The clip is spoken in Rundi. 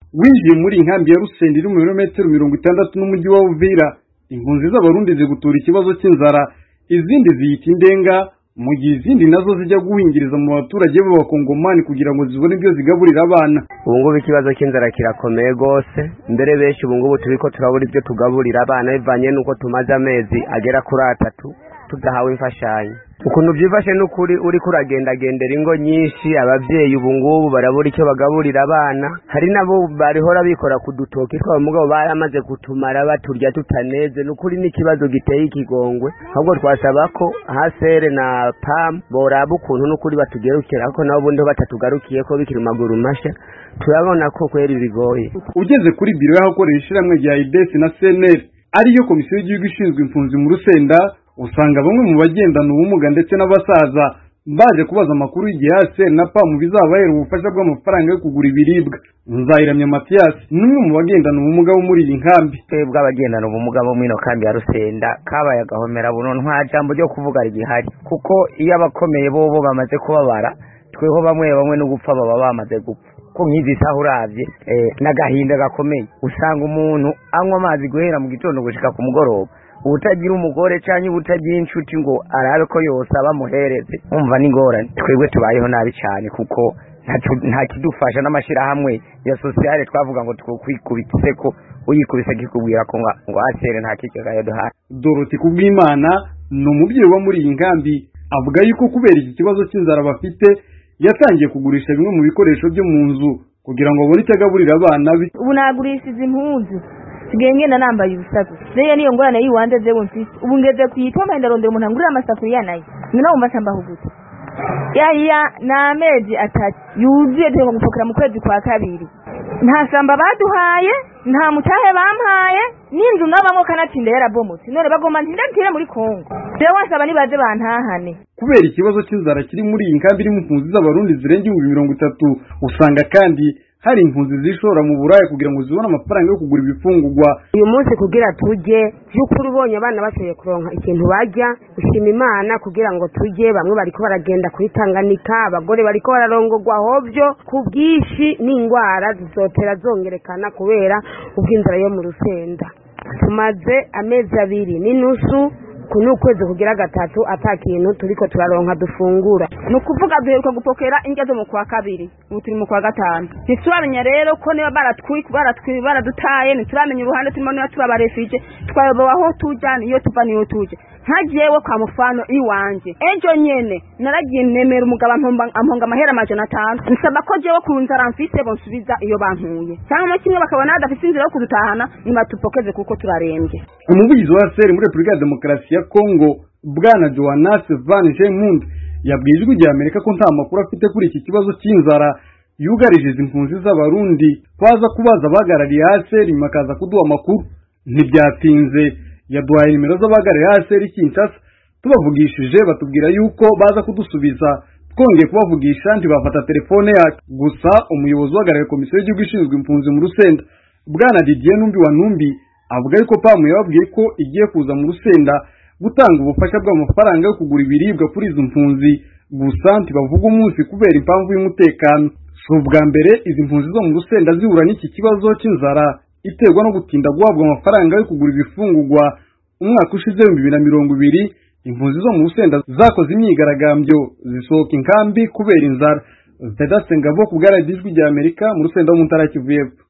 winjiye muri inkambi ya Rusenda iri mu birometero 60 n'umujyi wa Uvira. Impunzi z'abarundi zigutura ikibazo cy'inzara, izindi ziyita indenga, mu gihe izindi nazo zijya guhingiriza mu baturage b'abakongomani kugira ngo zibone ibyo zigaburira abana. Ubu ngubu ikibazo cy'inzara kirakomeye gose, mbere benshi ubu ngubu turiko turabura ibyo tugaburira abana bivanye nuko tumaze amezi agera kuri 3 tudahawe imfashanyo. Ukuntu byifashe n'ukuri uri kuragendagendera ingo nyinshi, abavyeyi ubu ngubu barabura icyo bagaburira abana. Hari nabo barihora bikora kudutoki twabo mugabo baramaze kutumara baturya tutaneze. N'ukuri n'ikibazo giteye ikigongwe, ahubwo twasaba ko HCR na PAM boraba ukuntu n'ukuri batugerukira ko nabo bundi batatugarukiye ko bikiri maguru masha. Turabona ko kweri bigoye. Ugeze kuri biro y'ahakorera ishiramwe rya IDES na CNL ariyo komisiyo y'igihugu ishinzwe impunzi mu Rusenda, usanga bamwe mu bagendana ubumuga ndetse n'abasaza baje kubaza amakuru y'igihe HCR na PAM bizabahera ubufasha bw'amafaranga yo kugura ibiribwa. Nzayiramya Mathias n'umwe mu bagendana ubumuga bo muri iyi nkambi. Twebwe abagendana ubumuga bo muri kambi ya Rusenda kabaye agahomera buno nta jambo ryo kuvuga rigihari, kuko iyo abakomeye bobo bamaze kubabara, tweho bamwe no gupfa baba bamaze gupfa. Ko nkizi sahuravye n'agahinda gakomeye, usanga umuntu anywa amazi guhera mu gitondo gushika ku mugoroba, utagira umugore canke utagira inshuti ngo arabe ko yose abamuhereze. Umva n'ingorane, twebwe tubayeho nabi cyane kuko nta kidufasha n'amashira hamwe ya sociale twavuga ngo twokwikubitse ko uyikubise kikubwira ko ngo HCR nta kigega yaduhaye. Dorothy Kubwimana ni umubyeyi wa muri iyi nkambi, avuga yuko kubera iki kibazo cy'inzara bafite yatangiye kugurisha bimwe mu bikoresho byo mu nzu kugira ngo abone icyo agaburira abana be. Ubu nagurishije impunzi sigenge na nambaye ubusaku rero niyo ngorane yiwande zewe mfise. Ubu ngeze kwitoma ndarondera umuntu angurira amasafuriya nayo ngina mu masamba hugute ya na amezi 3 yuzuye teko gupokera mu kwezi kwa kabiri. Nta samba baduhaye, nta mutahe bampaye, n'inzu nabamwe kanatinde yarabomotse. None bagoma ndindire muri Kongo. Rero wasaba nibaze bantahane. Kubera ikibazo cy'inzara kiri muri iyi nkambi iri mu impunzi z'abarundi zirenga 30, usanga kandi hari impunzi zishora mu buraya kugira ngo zibone amafaranga yo kugura ibifungurwa. Uyu munsi kugira tujye by'ukuri ubonye abana bashoboye kuronka ikintu bajya, ushima Imana kugira ngo tujye. Bamwe bariko baragenda kuri Tanganyika, abagore bariko bararongorwa hovyo ku bwishi, n'ingwara zizotera zongerekana kubera ubw'inzara yo mu Rusenda. Tumaze amezi 2 n'inusu kunu kwezi kugira 3 atakintu turiko turaronka dufungura. Nukuvuga duheruka gupokera ingezo mu kwa kabiri, ubu turi mu kwa 5. Ntituramenya rero ko niba baradutaye, ntituramenya uruhande turimo niba tuba barefije, twayobowe aho tujana iyo tuva niyo tuje. Nkajewe kwa mufano iwanje ejo nyene naragiye nemera umugabo amponga amahera 500, nsaba ko jewe ku nzara mfise bonsubiza iyo bankuye cyangwa kimwe bakabona adafite inzira yo kudutahana nibatupokeze kuko turarembye. Umuvugizi wa HCR muri Repubulika ya Demokarasi ya Kongo Bwana Jonas Van Gemund yabwiye ijwi rya Amerika ko nta makuru afite kuri iki kibazo cy'inzara yugarije impunzi z'abarundi. Twaza kubaza abahagarariye HCR makaza kuduha amakuru, ntibyatinze yaduhaye nimero z'abahagarariye HCR Kinshasa. Tubavugishije batubwira yuko baza kudusubiza, twongeye kubavugisha ntibafata telefone yacu. Gusa umuyobozi uhagarariye komisiyo y'igihugu ishinzwe impunzi mu Rusenda Bwana Didier Numbi wa Numbi avuga yuko PAM yababwiye ko igiye kuza mu Rusenda gutanga ubufasha bw'amafaranga yo kugura ibiribwa kuri izo mpunzi. Gusa ntibavuga umunsi kubera impamvu y'umutekano. Si ubwa mbere izi mpunzi zo mu Rusenda zihura n'iki kibazo cy'inzara iterwa no gutinda guhabwa amafaranga yo kugura ibifungurwa. Umwaka ushize 2020 impunzi zo mu Rusenda zakoze imyigaragambyo zisohoka inkambi kubera inzara. Vedaste Ngabo ku bw'ijwi rya Amerika mu Rusenda mu Ntara ya Kivu y'Epfo.